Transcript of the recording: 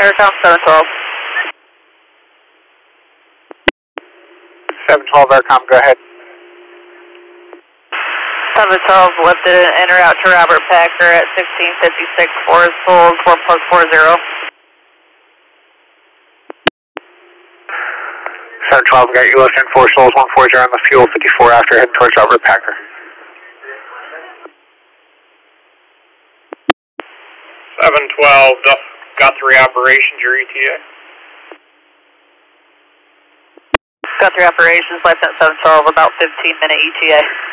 Aircom 712. 712 Aircom, go ahead. 712 lifted and enter out to Robert Packer at 1656 Forest Falls, 4+40. 712, got you lifting 4 souls, 140 on the fuel, 54 after, heading towards Robert Packer. 712, got 3 operations, your ETA. Got 3 operations, left at 712, about 15-minute ETA.